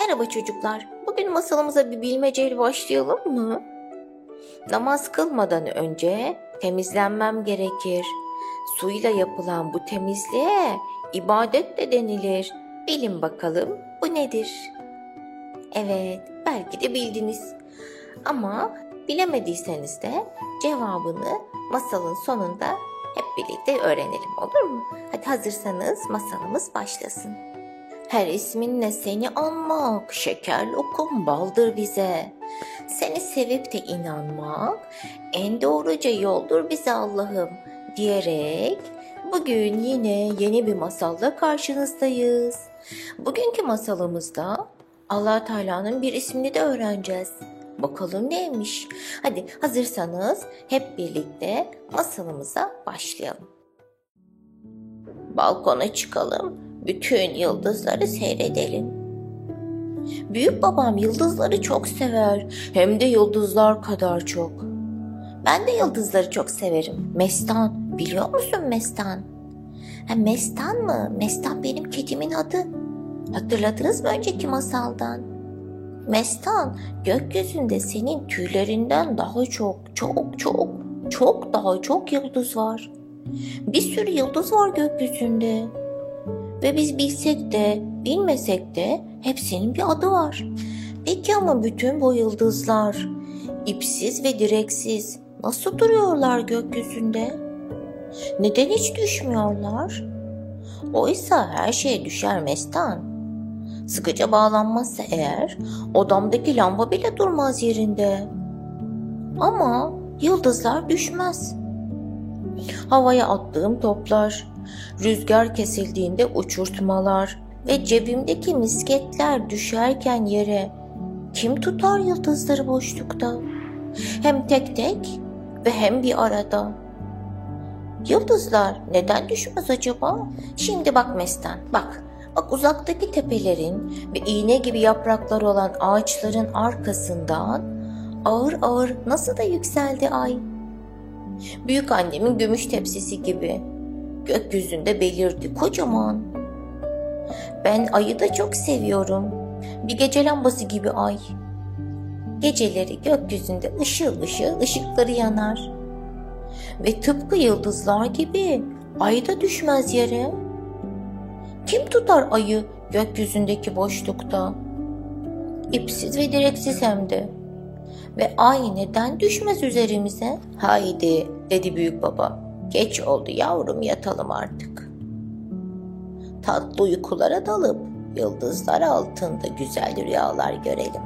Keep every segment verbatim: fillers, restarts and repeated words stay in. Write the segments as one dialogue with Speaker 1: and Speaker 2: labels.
Speaker 1: Merhaba çocuklar. Bugün masalımıza bir bilmeceyle başlayalım mı? Namaz kılmadan önce temizlenmem gerekir. Suyla yapılan bu temizliğe ibadet de denilir. Bilin bakalım bu nedir? Evet, belki de bildiniz. Ama bilemediyseniz de cevabını masalın sonunda hep birlikte öğrenelim, olur mu? Hadi hazırsanız masalımız başlasın. Her isminle seni anmak, şeker lokum baldır bize. Seni sevip de inanmak, en doğruca yoldur bize Allah'ım diyerek bugün yine yeni bir masalla karşınızdayız. Bugünkü masalımızda Allah Teala'nın bir ismini de öğreneceğiz. Bakalım neymiş? Hadi hazırsanız hep birlikte masalımıza başlayalım. Balkona çıkalım. Bütün yıldızları seyredelim. Büyük babam yıldızları çok sever. Hem de yıldızlar kadar çok. Ben de yıldızları çok severim. Mestan, biliyor musun Mestan? Ha, Mestan mı? Mestan benim kedimin adı. Hatırladınız mı önceki masaldan? Mestan, gökyüzünde senin tüylerinden daha çok, çok, çok, çok daha çok yıldız var. Bir sürü yıldız var gökyüzünde. Ve biz bilsek de bilmesek de hepsinin bir adı var. Peki ama bütün bu yıldızlar ipsiz ve direksiz nasıl duruyorlar gökyüzünde? Neden hiç düşmüyorlar? Oysa her şeye düşer Mestan. Sıkıca bağlanmazsa eğer odamdaki lamba bile durmaz yerinde. Ama yıldızlar düşmez. Havaya attığım toplar, rüzgar kesildiğinde uçurtmalar ve cebimdeki misketler düşerken yere kim tutar yıldızları boşlukta? Hem tek tek ve hem bir arada. Yıldızlar neden düşmez acaba? Şimdi bak Mestan, bak. Bak uzaktaki tepelerin ve iğne gibi yaprakları olan ağaçların arkasından ağır ağır nasıl da yükseldi ay. Büyük annemin gümüş tepsisi gibi gökyüzünde belirdi kocaman. Ben ayı da çok seviyorum. Bir gece lambası gibi ay. Geceleri gökyüzünde ışıl ışıl ışıkları yanar. Ve tıpkı yıldızlar gibi ay da düşmez yere. Kim tutar ayı gökyüzündeki boşlukta? İpsiz ve direksiz hem de. Ve ay neden düşmez üzerimize? Haydi dedi büyük baba. Geç oldu yavrum, yatalım artık. Tatlı uykulara dalıp yıldızlar altında güzel rüyalar görelim.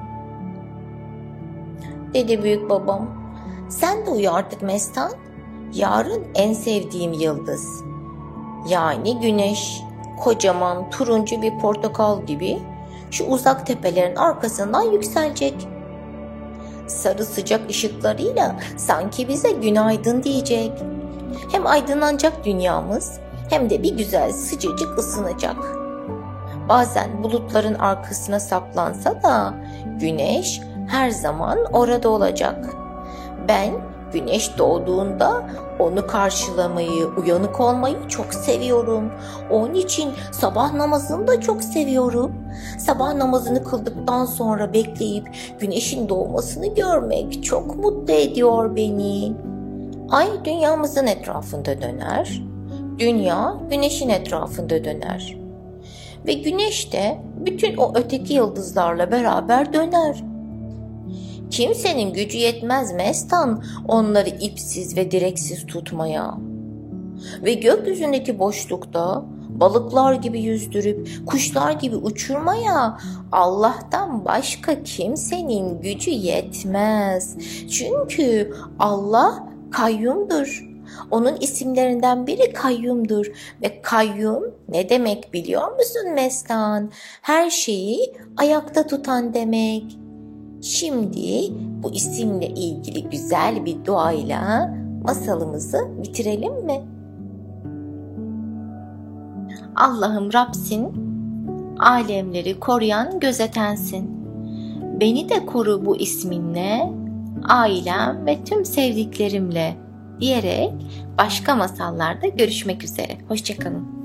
Speaker 1: Dedi büyük babam. Sen de uyu artık Mestan. Yarın en sevdiğim yıldız, yani güneş, kocaman turuncu bir portakal gibi şu uzak tepelerin arkasından yükselecek. Sarı sıcak ışıklarıyla sanki bize günaydın diyecek. Hem aydınlanacak dünyamız hem de bir güzel sıcacık ısınacak. Bazen bulutların arkasına saklansa da güneş her zaman orada olacak. Ben güneş doğduğunda onu karşılamayı, uyanık olmayı çok seviyorum. Onun için sabah namazını da çok seviyorum. Sabah namazını kıldıktan sonra bekleyip güneşin doğmasını görmek çok mutlu ediyor beni. Ay dünyamızın etrafında döner. Dünya güneşin etrafında döner. Ve güneş de bütün o öteki yıldızlarla beraber döner. Kimsenin gücü yetmez Mestan onları ipsiz ve direksiz tutmaya. Ve gökyüzündeki boşlukta balıklar gibi yüzdürüp kuşlar gibi uçurmaya Allah'tan başka kimsenin gücü yetmez. Çünkü Allah kayyumdur. Onun isimlerinden biri kayyumdur. Ve kayyum ne demek biliyor musun Mestan? Her şeyi ayakta tutan demek. Şimdi bu isimle ilgili güzel bir duayla masalımızı bitirelim mi? Allah'ım Rabsin, alemleri koruyan gözetensin. Beni de koru bu isminle, ailem ve tüm sevdiklerimle diyerek başka masallarda görüşmek üzere. Hoşça kalın.